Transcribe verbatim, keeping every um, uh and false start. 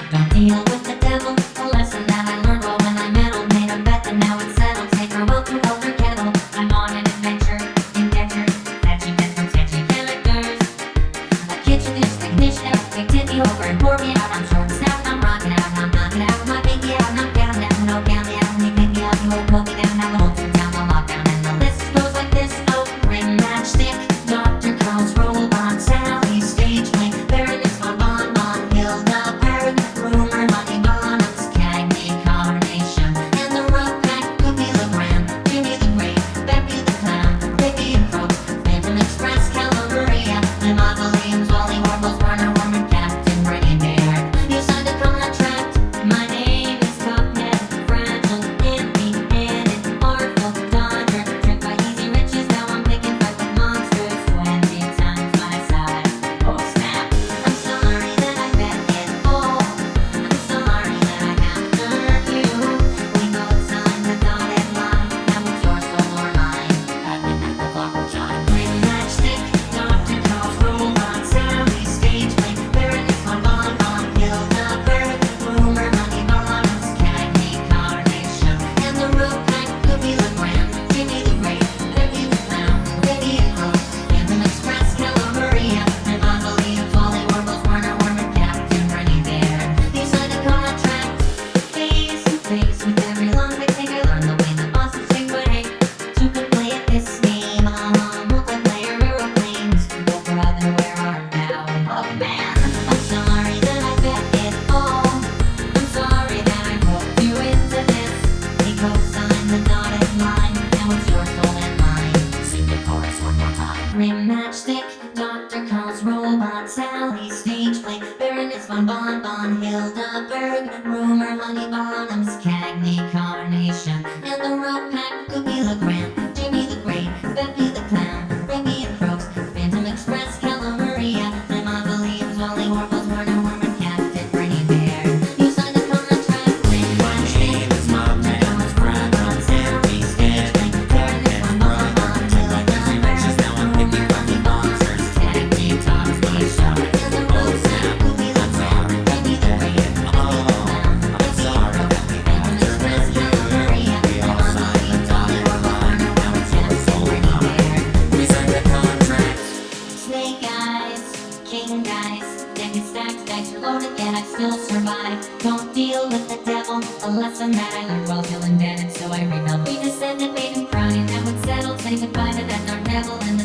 Don't deal with the devil. A lesson that I learned well when I meddled. Made a bet and now it's settled. Take her well to help her kettle. I'm on an adventure, indentured, fetchy men from sketchy characters. A kitchen dish technician, big titty over and pour me out. I'm short staffed, I'm rocking out, I'm knocking out my pinky out, knock down, down, no count me out, me pinky out, you won't put me down, now the whole turn down the lockdown, and the list goes like this. Oh, ring matchstick, Doctor Carl's robot, Sally, stage play, Baroness von Bon Bon, Hilda, Parrot, Rumor, Money Bottoms, Cagney, Coronation, and the Rough Pack, Cookie LeGrand, Jimmy the Great, Beppy the Clown, Ricky and Croak, Phantom Express, Calamaria, the Mausoleums, Wally Warbles, Warner, Warmer, Captain Brady Bear. You signed a contract. My name is Cockhead, fragile, empty-headed, artful, dodger, tricked by easy riches. Now I'm picking fight with monsters twenty times my size. Oh snap! I'm sorry that I bet it all. I'm sorry that I have to hurt you. We both signed the dotted line. Now it's your soul or mine. At midnight the clock will chime. Ring matchstick, Doctor Carl's robot, Sally, stage play, Baroness von Bon Bon, Hilda, Parrot, Rumor, Money Bottoms, Cagney, Coronation, and the Rough Pack, Cookie LeGrand, Jimmy the Great, Beppy the Clown, Ricky and Croak, Phantom Express, Calamaria, and Mausoleums, Wally Warbles, Warner, Warmer, Captain Brady Bear. You signed a contract, face to face with every long I take. I learned the way the bosses think, but hey, two can play at this game. Uh-huh, multiplayer aeroplanes, oh brother, where art thou? Oh man, I'm sorry that I bet it all. I'm sorry that I roped you into this. We co-signed the dotted line. Now it's your soul and mine. Sing the chorus one more time. Rim matchstick, Doctor Carl's robot, Sally, stage play, Baroness von Bon Bon, Hilda Berg, Rumor, Money Bottoms, Cagney, Coronation, and the Rough Pack, Cookie LeGrand, Jimmy the Great, Beppy the Clown, Ricky and Croak, Phantom Express, Calamaria, the Mausoleums, Wally Warbles, Warner, Warmer, Captain Brady Bear. You signed a contract. Ring matchstick, Doctor Carl's robot, Sally, stage play, Baroness von Bon Bon, Hilda Berg, Rumor, Money Bottoms, Cagney, Coronation, and the Rough Pack, Cookie LeGrand, Jimmy the Great, Beppy the Clown, Ricky and Croak, Phantom Express, Calamaria, the Mausoleums, Wally Warbles, Warner, Warmer, Captain Brady Bear. We signed a contract. Snake eyes, king dice, deck is stacked, dice are loaded, yet I still survive. Don't deal with the devil, a lesson that I learned while feeling dead, and so I rebelled. We descended, made him cry, and now it's settled. Say goodbye to that dark devil in the